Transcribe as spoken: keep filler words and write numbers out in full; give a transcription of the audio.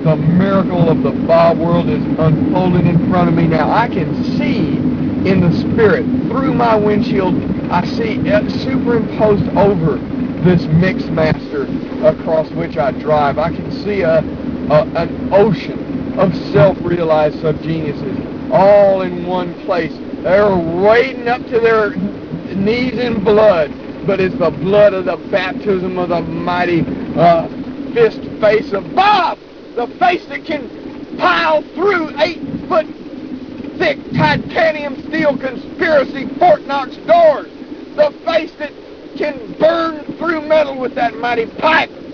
the miracle of the Bob world is unfolding in front of me now. I can see in the spirit through my windshield. I see uh, superimposed over this Mixmaster across which I drive. I can see a, a an ocean of self-realized subgeniuses all in one place. They're wading up to their knees in blood, but it's the blood of the baptism of the mighty uh, fist face of Bob, the face that can pile through eight-foot thick titanium steel conspiracy Fort Knox doors, the face that can burn through metal with that mighty pipe